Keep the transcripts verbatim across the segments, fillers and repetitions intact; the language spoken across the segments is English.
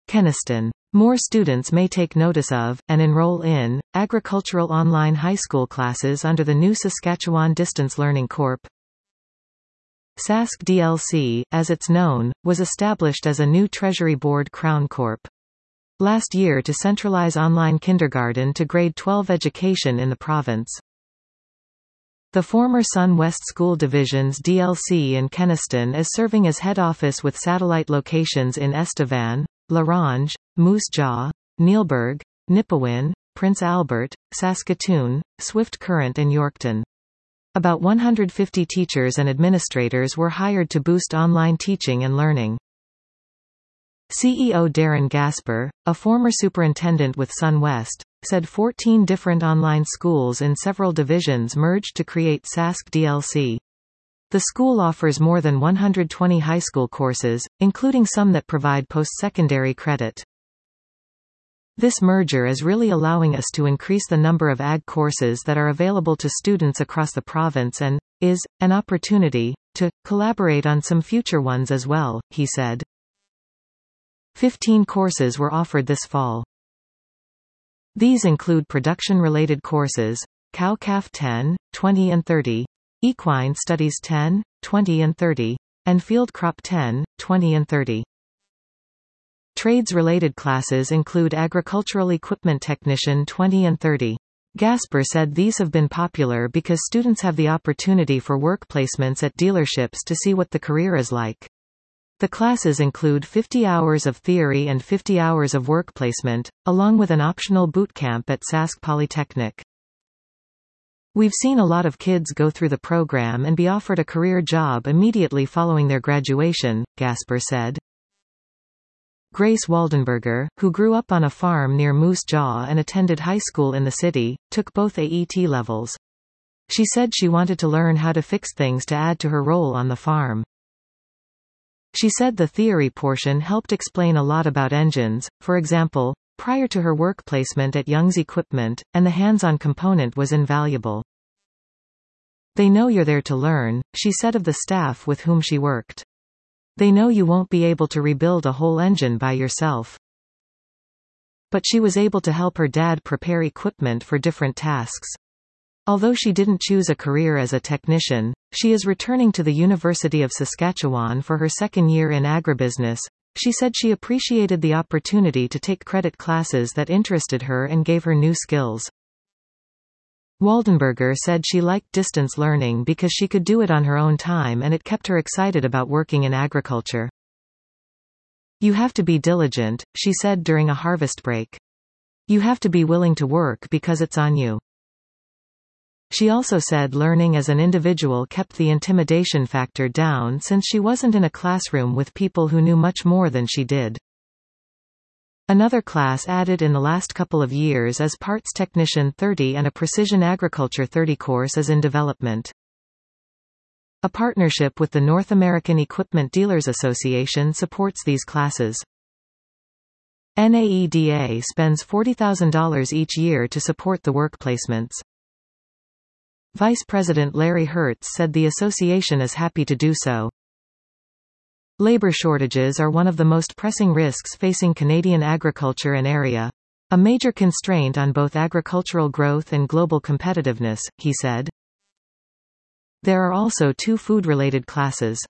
Kenaston. More students may take notice of, and enroll in, agricultural online high school classes under the new Saskatchewan Distance Learning Corp. Sask D L C, as it's known, was established as a new Treasury Board Crown Corp. last year to centralize online kindergarten to grade twelve education in the province. The former Sun West School Division's D L C in Kenaston is serving as head office with satellite locations in Estevan, La Ronge, Moose Jaw, Neilburg, Nipawin, Prince Albert, Saskatoon, Swift Current and Yorkton. About one hundred fifty teachers and administrators were hired to boost online teaching and learning. C E O Darren Gasper, a former superintendent with Sun West, said fourteen different online schools in several divisions merged to create Sask D L C. The school offers more than one hundred twenty high school courses, including some that provide post-secondary credit. This merger is really allowing us to increase the number of ag courses that are available to students across the province and is an opportunity to collaborate on some future ones as well, he said. Fifteen courses were offered this fall. These include production-related courses, Cow-Calf ten, twenty and thirty, Equine Studies ten, twenty and thirty, and Field Crop ten, twenty and thirty. Trades-related classes include Agricultural Equipment Technician twenty and thirty. Gasper said these have been popular because students have the opportunity for work placements at dealerships to see what the career is like. The classes include fifty hours of theory and fifty hours of work placement, along with an optional boot camp at Sask Polytechnic. We've seen a lot of kids go through the program and be offered a career job immediately following their graduation, Gasper said. Grace Waldenberger, who grew up on a farm near Moose Jaw and attended high school in the city, took both A E T levels. She said she wanted to learn how to fix things to add to her role on the farm. She said the theory portion helped explain a lot about engines, for example, prior to her work placement at Young's Equipment, and the hands-on component was invaluable. They know you're there to learn, she said of the staff with whom she worked. They know you won't be able to rebuild a whole engine by yourself. But she was able to help her dad prepare equipment for different tasks. Although she didn't choose a career as a technician, she is returning to the University of Saskatchewan for her second year in agribusiness. She said she appreciated the opportunity to take credit classes that interested her and gave her new skills. Waldenberger said she liked distance learning because she could do it on her own time and it kept her excited about working in agriculture. You have to be diligent, she said during a harvest break. You have to be willing to work because it's on you. She also said learning as an individual kept the intimidation factor down since she wasn't in a classroom with people who knew much more than she did. Another class added in the last couple of years is Parts Technician thirty and a Precision Agriculture thirty course is in development. A partnership with the North American Equipment Dealers Association supports these classes. N A E D A spends forty thousand dollars each year to support the work placements. Vice President Larry Hertz said the association is happy to do so. Labor shortages are one of the most pressing risks facing Canadian agriculture and area. A major constraint on both agricultural growth and global competitiveness, he said. There are also two food-related classes.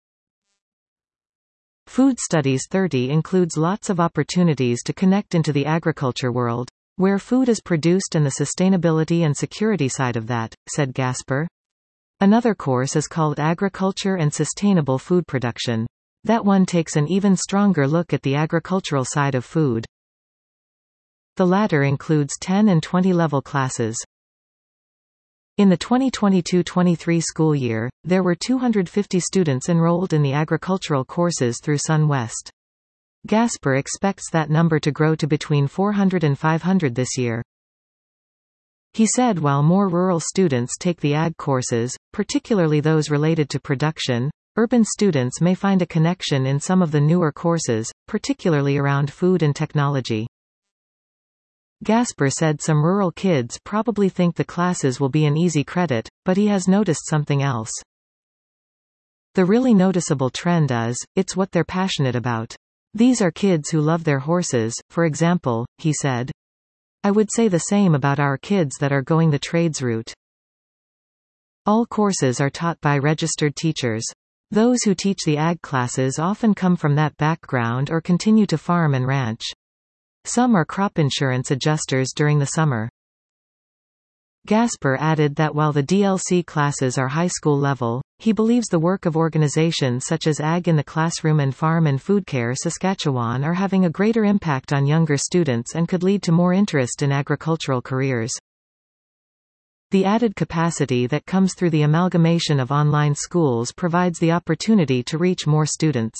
Food Studies thirty includes lots of opportunities to connect into the agriculture world, where food is produced and the sustainability and security side of that, said Gasper. Another course is called Agriculture and Sustainable Food Production. That one takes an even stronger look at the agricultural side of food. The latter includes ten and twenty level classes. In the twenty twenty-two twenty-three school year, there were two hundred fifty students enrolled in the agricultural courses through Sun West. Gasper expects that number to grow to between four hundred and five hundred this year. He said while more rural students take the ag courses, particularly those related to production, urban students may find a connection in some of the newer courses, particularly around food and technology. Gasper said some rural kids probably think the classes will be an easy credit, but he has noticed something else. The really noticeable trend is, it's what they're passionate about. These are kids who love their horses, for example, he said. I would say the same about our kids that are going the trades route. All courses are taught by registered teachers. Those who teach the ag classes often come from that background or continue to farm and ranch. Some are crop insurance adjusters during the summer. Gasper added that while the D L C classes are high school level, he believes the work of organizations such as Ag in the Classroom and Farm and Food Care Saskatchewan are having a greater impact on younger students and could lead to more interest in agricultural careers. The added capacity that comes through the amalgamation of online schools provides the opportunity to reach more students.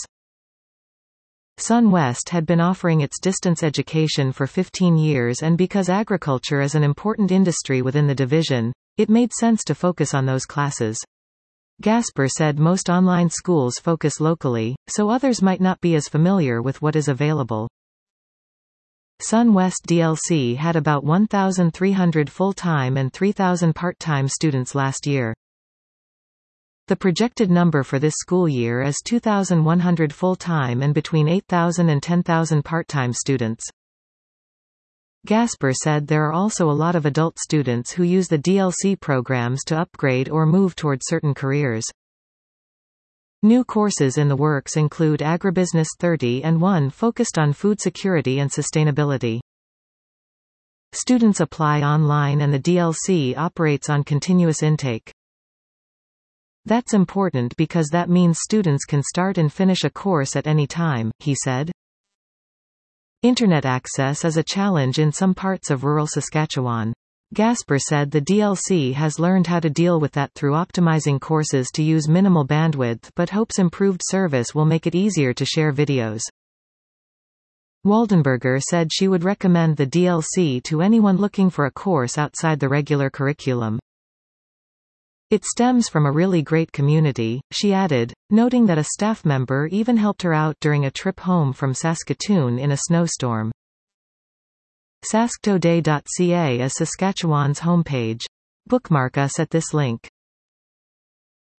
SunWest had been offering its distance education for fifteen years, and because agriculture is an important industry within the division, it made sense to focus on those classes. Gasper said most online schools focus locally, so others might not be as familiar with what is available. SunWest D L C had about one thousand three hundred full-time and three thousand part-time students last year. The projected number for this school year is two thousand one hundred full-time and between eight thousand and ten thousand part-time students. Gasper said there are also a lot of adult students who use the D L C programs to upgrade or move toward certain careers. New courses in the works include Agribusiness thirty and one focused on food security and sustainability. Students apply online and the D L C operates on continuous intake. That's important because that means students can start and finish a course at any time, he said. Internet access is a challenge in some parts of rural Saskatchewan. Gasper said the D L C has learned how to deal with that through optimizing courses to use minimal bandwidth, but hopes improved service will make it easier to share videos. Waldenberger said she would recommend the D L C to anyone looking for a course outside the regular curriculum. It stems from a really great community, she added, noting that a staff member even helped her out during a trip home from Saskatoon in a snowstorm. Sasktoday dot c a is Saskatchewan's homepage. Bookmark us at this link.